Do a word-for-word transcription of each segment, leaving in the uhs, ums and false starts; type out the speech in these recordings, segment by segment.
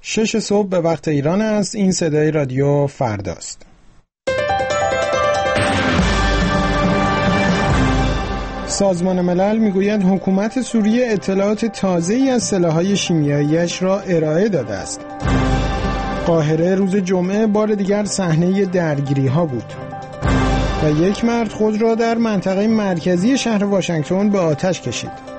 شش صبح به وقت ایران است. این صدای رادیو فرداست. سازمان ملل میگوید حکومت سوریه اطلاعات تازه‌ای از سلاح‌های شیمیایی‌اش را ارائه داده است. قاهره روز جمعه بار دیگر صحنه درگیری‌ها بود و یک مرد خود را در منطقه مرکزی شهر واشنگتن به آتش کشید.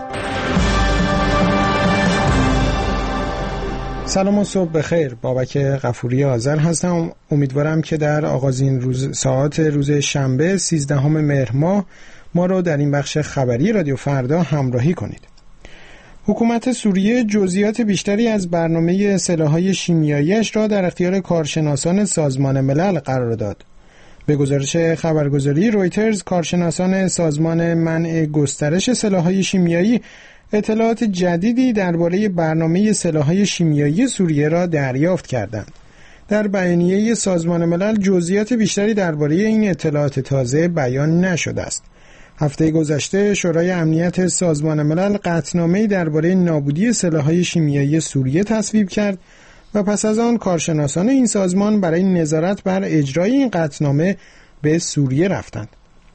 سلام و صبح بخیر. بابک غفوری آذر هستم. امیدوارم که در آغازین روز ساعات روز شنبه سیزدهم مهر ماه ما رو در این بخش خبری رادیو فردا همراهی کنید. حکومت سوریه جزئیات بیشتری از برنامه سلاح‌های شیمیایی‌اش را در اختیار کارشناسان سازمان ملل قرار داد. به گزارش خبرگزاری رویترز، کارشناسان سازمان منع گسترش سلاح‌های شیمیایی اطلاعات جدیدی درباره برنامه سلاح‌های شیمیایی سوریه را دریافت کردند. در بیانیه سازمان ملل جزئیات بیشتری درباره این اطلاعات تازه بیان نشده است. هفته گذشته شورای امنیت سازمان ملل قطعنامه‌ای درباره نابودی سلاح‌های شیمیایی سوریه تصویب کرد و پس از آن کارشناسان این سازمان برای نظارت بر اجرای این قطعنامه به سوریه رفتند.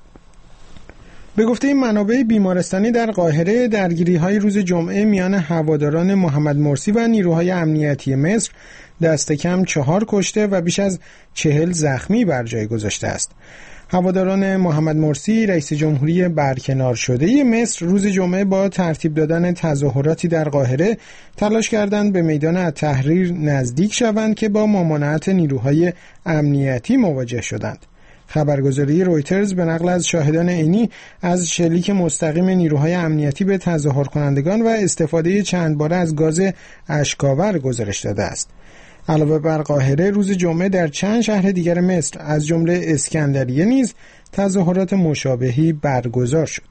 به گفته منابع بیمارستانی در قاهره، درگیری‌های روز جمعه میان هواداران محمد مرسی و نیروهای امنیتی مصر دست کم چهار کشته و بیش از چهل زخمی بر جای گذاشته است. هواداران محمد مرسی، رئیس جمهوری برکنار شده مصر، روز جمعه با ترتیب دادن تظاهراتی در قاهره تلاش کردند به میدان التحریر نزدیک شوند که با ممانعت نیروهای امنیتی مواجه شدند. خبرگزاری رویترز به نقل از شاهدان عینی از شلیک مستقیم نیروهای امنیتی به تظاهر کنندگان و استفاده چند باره از گاز اشک‌آور گزارش داده است. علاوه بر قاهره، روز جمعه در چند شهر دیگر مصر از جمله اسکندریه نیز تظاهرات مشابهی برگزار شد.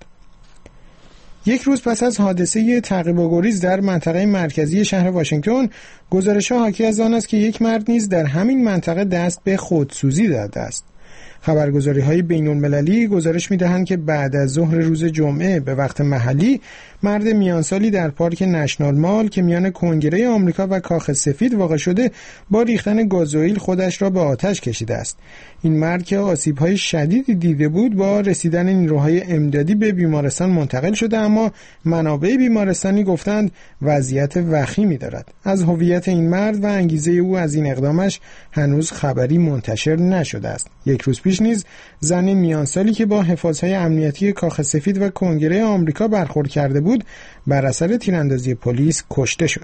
یک روز پس از حادثه تعقیب و گریز در منطقه مرکزی شهر واشنگتن، گزارش‌ها حاکی از آن است که یک مرد نیز در همین منطقه دست به خودسوزی داده است. خبرگزاری‌های بین‌المللی گزارش می‌دهند که بعد از ظهر روز جمعه به وقت محلی، مرد میانسالی در پارک نشنال مال که میان کنگره آمریکا و کاخ سفید واقع شده، با ریختن گازوئیل خودش را به آتش کشیده است. این مرد که آسیب‌های شدیدی دیده بود، با رسیدن نیروهای امدادی به بیمارستان منتقل شده، اما منابع بیمارستانی گفتند وضعیت وخیمی دارد. از هویت این مرد و انگیزه او از این اقدامش هنوز خبری منتشر نشده است. یک روز پیش نیز زن میانسالی که با حفاظهای امنیتی کاخ سفید و کنگره آمریکا برخورد کرده بود، بر اثر تیراندازی پلیس کشته شد.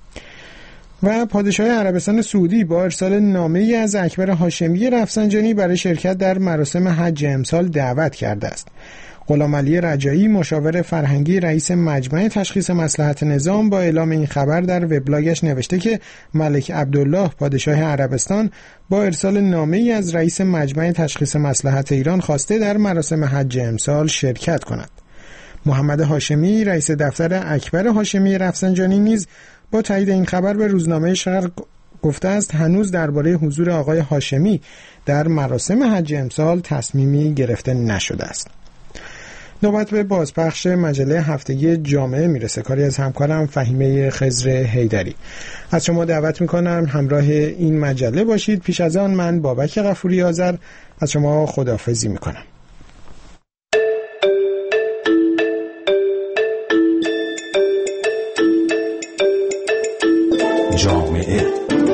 و پادشاه عربستان سعودی با ارسال نامه‌ای از اکبر هاشمی رفسنجانی برای شرکت در مراسم حج امسال دعوت کرده است. غلامعلی رجایی، مشاور فرهنگی رئیس مجمع تشخیص مصلحت نظام، با اعلام این خبر در وبلاگش نوشته که ملک عبدالله پادشاه عربستان با ارسال نامه‌ای از رئیس مجمع تشخیص مصلحت ایران خواسته در مراسم حج امسال شرکت کند. محمد هاشمی، رئیس دفتر اکبر هاشمی رفسنجانی، نیز با تایید این خبر به روزنامه شرق گفته است هنوز درباره حضور آقای هاشمی در مراسم حج امسال تصمیمی گرفته نشده است. نوبت به بازپخش مجله هفتگی جامعه میرسه. کاری از همکارم فهیمه خضر حیدری. از شما دعوت میکنم همراه این مجله باشید. پیش از آن من بابک غفوری آذر از شما خداحافظی میکنم. جامعه.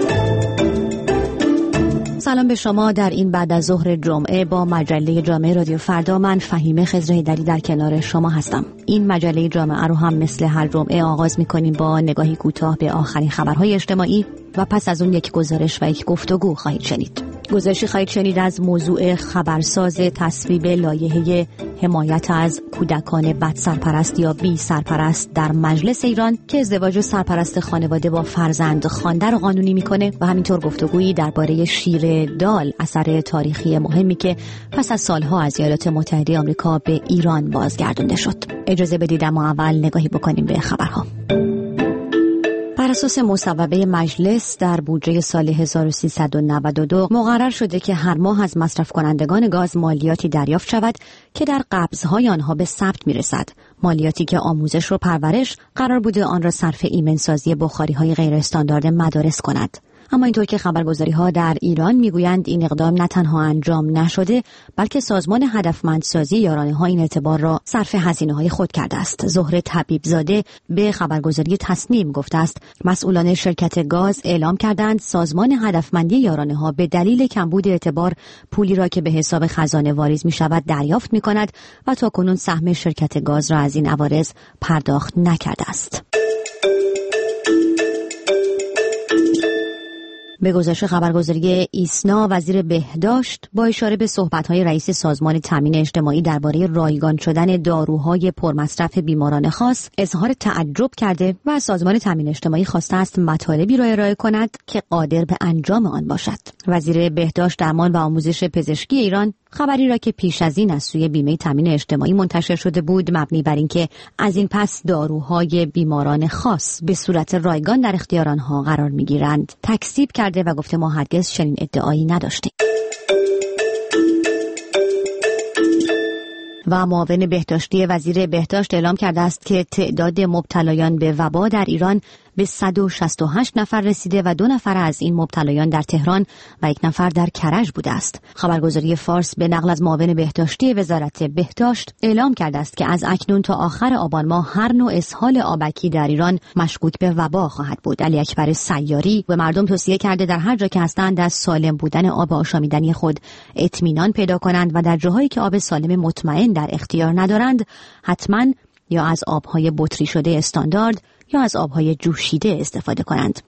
سلام به شما. در این بعد از ظهر جمعه با مجله جامعه رادیو فردا من فهیمه خضر حیدری در کنار شما هستم. این مجله جامعه رو هم مثل هر جمعه آغاز می‌کنیم با نگاهی کوتاه به آخرین خبرهای اجتماعی و پس از اون یک گزارش و یک گفتگو خواهید شنید. گزارشی خواهید شنید از موضوع خبرساز تصویب لایحه حمایت از کودکان بد سرپرست یا بی سرپرست در مجلس ایران که ازدواج سرپرست خانواده با فرزند خوانده رو قانونی میکنه و همینطور گفتگویی درباره شیر دال، اثر تاریخی مهمی که پس از سالها از ایالات متحده آمریکا به ایران بازگردانده شد. اجازه بدید اما اول نگاهی بکنیم به خبرها. بر اساس مصوبه مجلس در بودجه سال هزار و سیصد و نود و دو مقرر شده که هر ماه از مصرف کنندگان گاز مالیاتی دریافت شود که در قبض‌های آنها به ثبت می‌رسد. مالیاتی که آموزش و پرورش قرار بوده آن را صرف ایمنسازی بخاری‌های غیر استاندارد مدارس کند. اما اینطور که خبرگزاری‌ها در ایران میگویند این اقدام نه تنها انجام نشده بلکه سازمان هدفمندسازی یارانه‌ها این اعتبار را صرف هزینه‌های خود کرده است. زهره طبیبزاده به خبرگزاری تصنیم گفته است مسئولان شرکت گاز اعلام کردند سازمان هدفمندی یارانه‌ها به دلیل کمبود اعتبار پولی را که به حساب خزانه واریز می‌شود دریافت می‌کند و تاکنون سهم شرکت گاز را از این عوارض پرداخت نکرده است. به گزارش خبرگزاری ایسنا، وزیر بهداشت با اشاره به صحبت‌های رئیس سازمان تامین اجتماعی درباره رایگان شدن داروهای پرمصرف بیماران خاص اظهار تعجب کرده و از سازمان تامین اجتماعی خواسته است مطالبی را ارائه کند که قادر به انجام آن باشد. وزیر بهداشت، درمان و آموزش پزشکی ایران خبری را که پیش از این از سوی بیمه تامین اجتماعی منتشر شده بود مبنی بر اینکه از این پس داروهای بیماران خاص به صورت رایگان در اختیار آنها قرار می‌گیرند تکذیب کرده و گفته ما هرگز چنین ادعایی نداشتیم. و معاون بهداشتی وزیر بهداشت اعلام کرده است که تعداد مبتلایان به وبا در ایران به صد و شصت و هشت نفر رسیده و دو نفر از این مبتلایان در تهران و یک نفر در کرج بوده است. خبرگزاری فارس به نقل از معاون بهداشتی وزارت بهداشت اعلام کرده است که از اکنون تا آخر آبان ماه هر نوع اسهال آبکی در ایران مشکوک به وبا خواهد بود. علی اکبر سیاری به مردم توصیه کرده در هر جا که هستند از سالم بودن آب آشامیدنی خود اطمینان پیدا کنند و در جاهایی که آب سالم مطمئن در اختیار ندارند حتما یا از آبهای بطری شده استاندارد یا از آبهای جوشیده استفاده کنند.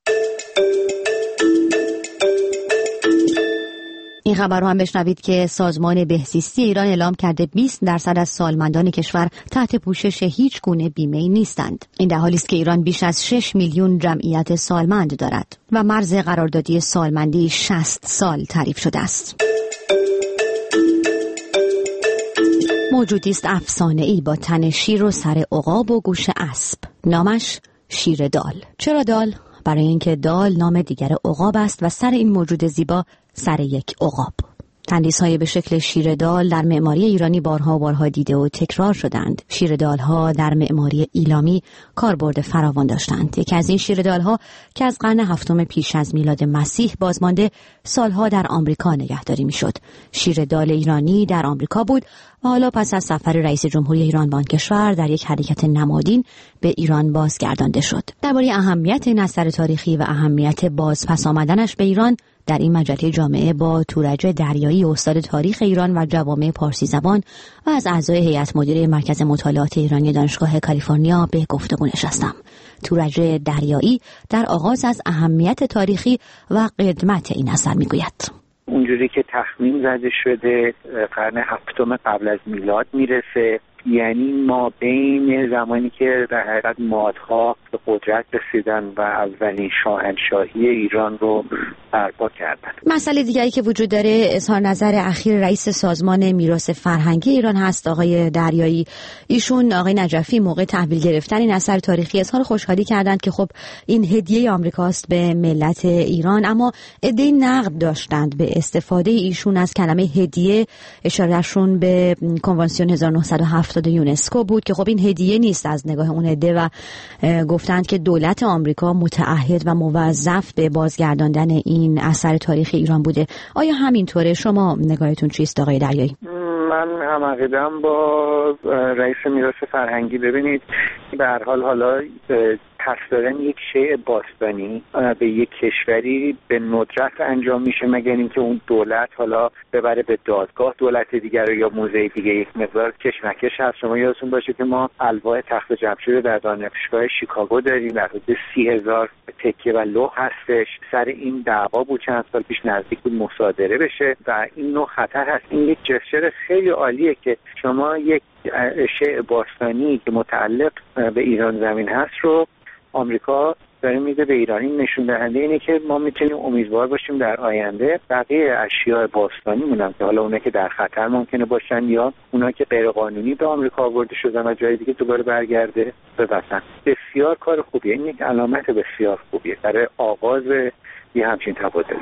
این خبر رو هم بشنوید که سازمان بهزیستی ایران اعلام کرده بیست درصد از سالمندان کشور تحت پوشش هیچ گونه بیمه‌ای نیستند. این در حالی است که ایران بیش از شش میلیون جمعیت سالمند دارد و مرز قراردادی سالمندی شصت سال تعریف شده است. موجودی است افسانه‌ای با تن شیر و سر عقاب و گوش اسب. نامش شیر دال. چرا دال؟ برای اینکه دال نام دیگر عقاب است و سر این موجود زیبا سر یک عقاب. تندیس‌های به شکل شیر دال در معماری ایرانی بارها و بارها دیده و تکرار شدند. شیر دال‌ها در معماری ایلامی کاربرد فراوان داشتند. یکی از این شیر دال‌ها که از قرن هفتم پیش از میلاد مسیح بازمانده سالها در آمریکا نگهداری می‌شد. شیر دال ایرانی در آمریکا بود و حالا پس از سفر رئیس جمهوری ایران به آن کشور در یک حرکت نمادین به ایران بازگردانده شد. درباره اهمیت این اثر تاریخی و اهمیت بازپس آمدنش به ایران در این مجله جامعه با تورج دریایی، استاد تاریخ ایران و جوامع پارسی زبان و از اعضای هیئت مدیره مرکز مطالعات ایرانی دانشگاه کالیفرنیا به گفتگو نشستم. تورج دریایی در آغاز از اهمیت تاریخی و قدمت این اثر میگوید. اونجوری که تخمین زده شده قرن هفتم قبل از میلاد میرسه، یعنی ما بین زمانی که در حقیقت مادها به قدرت رسیدن و اولین شاهنشاهی ایران رو برپا کردن. مسئله دیگری که وجود داره اظهار نظر اخیر رئیس سازمان میراث فرهنگی ایران هست، آقای دریایی. ایشون آقای نجفی موقع تحویل گرفتن این اثر تاریخی اظهار خوشحالی کردند که خب این هدیه آمریکاست به ملت ایران، اما عده‌ای نقد داشتند به استفاده ایشون از کلمه هدیه. اشارهشون به کنوانسیون هزار و نهصد و هفتاد یونسکو بود که خب این هدیه نیست از نگاه اون عده و گفتند که دولت آمریکا متعهد و موظف به بازگرداندن این اثر تاریخی ایران بوده. آیا همینطوره؟ شما نگاهتون چیست آقای دریایی؟ من هم عقیده‌ام با رئیس میراث فرهنگی. ببینید به هر حال حالا پس دادن یک شیء باستانی به یک کشوری به ندرت انجام میشه مگر اینکه اون دولت حالا ببره به دادگاه دولت دیگر رو یا موزه دیگه. یک مقدار کشمکش هست. شما یادتون باشه که ما الواح تخت جمشید در دانشگاه شیکاگو داریم، در حدود سی هزار تکه و لوح هستش. سر این دعوا بود چند سال پیش نزدیک بود مصادره بشه و این نوع خطر هست. این یک جستر خیلی عالیه که شما یک شیء باستانی که متعلق به ایران زمین هست رو آمریکا داره میده به ایران. این نشون دهنده اینه که ما میتونیم امیدوار باشیم در آینده بقیه اشیاء باستانیمون هم که حالا اونا که در خطر ممکنه باشن یا اونا که غیر قانونی به آمریکا آورده شدن و جای دیگه دوباره برگرده به وطن. بسیار کار خوبیه. این یک علامت بسیار خوبیه برای آغاز یه همچین تبادلی.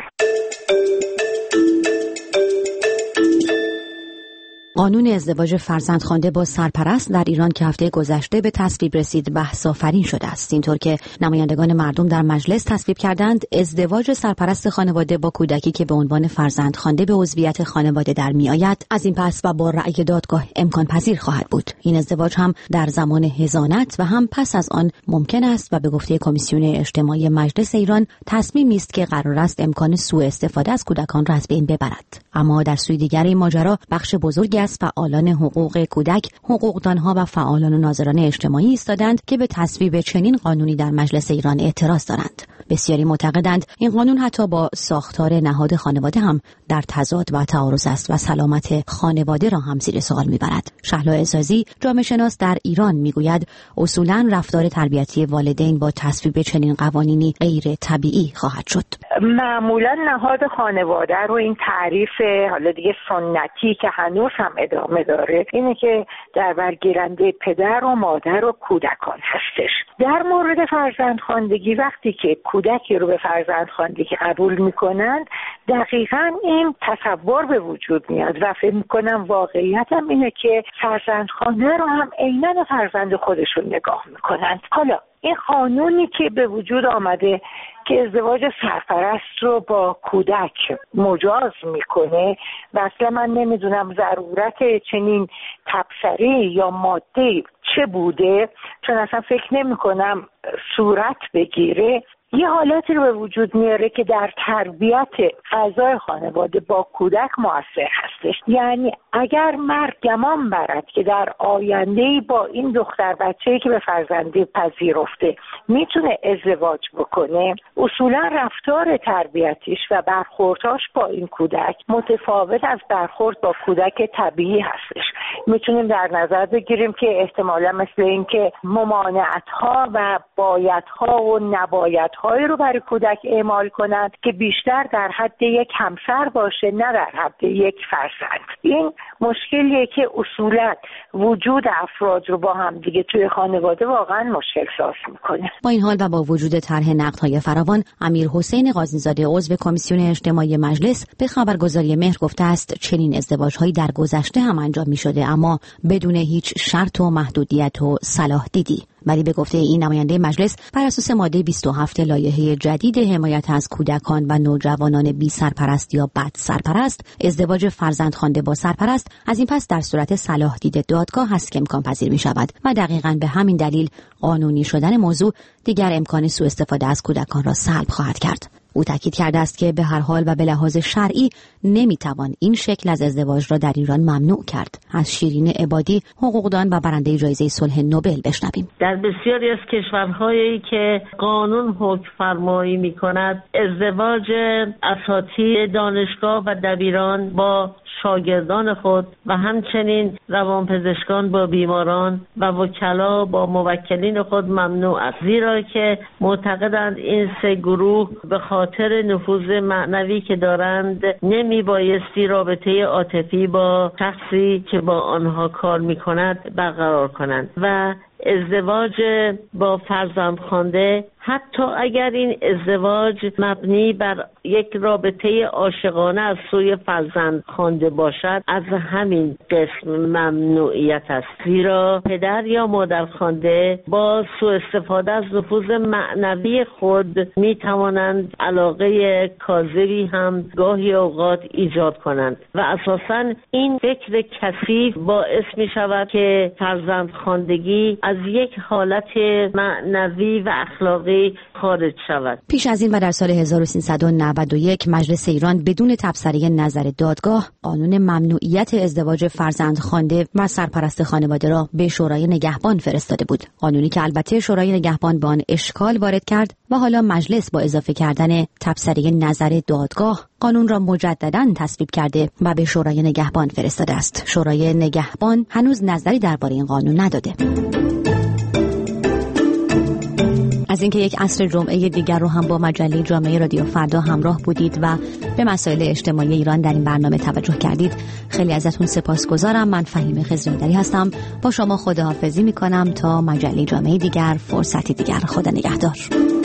قانون ازدواج فرزندخوانده با سرپرست در ایران که هفته گذشته به تصویب رسید بحث‌آفرین شده است. اینطور که نمایندگان مردم در مجلس تصویب کردند ازدواج سرپرست خانواده با کودکی که به عنوان فرزندخوانده به عضویت خانواده در میآید از این پس و با رأی دادگاه امکان پذیر خواهد بود. این ازدواج هم در زمان حضانت و هم پس از آن ممکن است و به گفته کمیسیون اجتماعی مجلس ایران تصمیمی است که قرار است امکان سوء استفاده از کودکان را از بین ببرد. اما در سوی دیگر این ماجرا بخش بزرگی از فعالان حقوق کودک، حقوقدانها و فعالان و ناظران اجتماعی ایستادند که به تصویب چنین قانونی در مجلس ایران اعتراض دارند. بسیاری معتقدند این قانون حتی با ساختار نهاد خانواده هم در تضاد و تعارض است و سلامت خانواده را هم زیر سوال میبرد. شهلا عزازی، جامعه شناس در ایران، میگوید اصولاً رفتار تربیتی والدین با تصویب چنین قوانینی غیر طبیعی خواهد شد. معمولاً نهاد خانواده رو این تعریف حالا دیگه سنتی که هنوز هم ادامه داره اینه که در برگیرنده پدر و مادر و کودکان هستش. در مورد فرزندخواندگی وقتی که کودکی رو به فرزندخواندگی قبول میکنند دقیقاً این تصور به وجود میاد و فکر میکنم واقعیت هم اینه که فرزندخوانده رو هم عیناً فرزند خودشون نگاه میکنند. حالا این قانونی که به وجود آمده که ازدواج سرپرست رو با کودک مجاز میکنه و اصلا من نمیدونم ضرورت چنین تبصره یا ماده چه بوده، چون اصلا فکر نمی کنم صورت بگیره. یه حالتی رو به وجود میاره که در تربیت اعضای خانواده با کودک مؤثر هستش. یعنی اگر مرد گمان برد که در آینده‌ای با این دختر بچه‌ای که به فرزندی پذیرفته میتونه ازدواج بکنه، اصولا رفتار تربیتیش و برخوردش با این کودک متفاوت از برخورد با کودک طبیعی هستش. میتونیم در نظر بگیریم که احتمالا مثل این که ممانعت‌ها و بایدها و نبایدهایی رو برای کودک اعمال کنند که بیشتر در حد یک همسر باشه نه در حد یک فرزند. این مشکلیه که اصولا وجود افراد رو با هم دیگه توی خانواده واقعا مشکل ساز میکنه. با این حال و با وجود طرح نقدهای فراوان، امیر حسین قاضی‌زاده عضو کمیسیون اجتماعی مجلس به خبرگزاری مهر گفته است چنین ازدواج‌هایی در گذشته هم انجام می‌شده اما بدون هیچ شرط و محدودیت و صلاح دیدی. ولی به گفته این نماینده مجلس بر اساس ماده بیست و هفت لایحه جدید حمایت از کودکان و نوجوانان بی سرپرست یا بد سرپرست، ازدواج فرزندخوانده با سرپرست از این پس در صورت صلاح دید دادگاه است که امکان پذیر می شود و دقیقاً به همین دلیل قانونی شدن موضوع دیگر امکان سوء استفاده از کودکان را سلب خواهد کرد. او تاکید کرده است که به هر حال و به لحاظ شرعی نمیتوان این شکل از ازدواج را در ایران ممنوع کرد. از شیرین عبادی، حقوقدان و برنده جایزه صلح نوبل بشنویم. در بسیاری از کشورهایی که قانون حکم فرمایی می‌کند، ازدواج اساتید دانشگاه و دبیران با شاگردان خود و همچنین روانپزشکان با بیماران و وکلا با موکلین خود ممنوع است، زیرا که معتقدند این سه گروه به خاطر نفوذ معنوی که دارند نمی بایستی رابطه عاطفی با شخصی که با آنها کار می کند برقرار کنند و ازدواج با فرزندخوانده حتی اگر این ازدواج مبنی بر یک رابطه عاشقانه از سوی فرزندخوانده باشد از همین قسم ممنوعیت است، زیرا پدر یا مادرخوانده با سوء استفاده از نفوذ معنوی خود می توانند علاقه کاذبی هم گاهی اوقات ایجاد کنند و اساساً این فکر کثیف باعث می شود که فرزندخواندگی از یک حالت معنوی و اخلاقی خارج شود. پیش از این و در سال هزار و سیصد و نود و یک مجلس ایران بدون تبصره نظر دادگاه قانون ممنوعیت ازدواج فرزندخوانده و سرپرست خانواده را به شورای نگهبان فرستاده بود. قانونی که البته شورای نگهبان با آن اشکال وارد کرد و حالا مجلس با اضافه کردن تبصره نظر دادگاه قانون را مجدداً تصویب کرده و به شورای نگهبان فرستاده است. شورای نگهبان هنوز نظری درباره این قانون نداده. از اینکه یک عصر جمعه دیگر رو هم با مجله جامعه رادیو فردا همراه بودید و به مسائل اجتماعی ایران در این برنامه توجه کردید. خیلی ازتون سپاسگزارم. من فهیمه خضرهیدری هستم. با شما خداحافظی میکنم تا مجله جامعه دیگر، فرصتی دیگر. خدا نگهدار.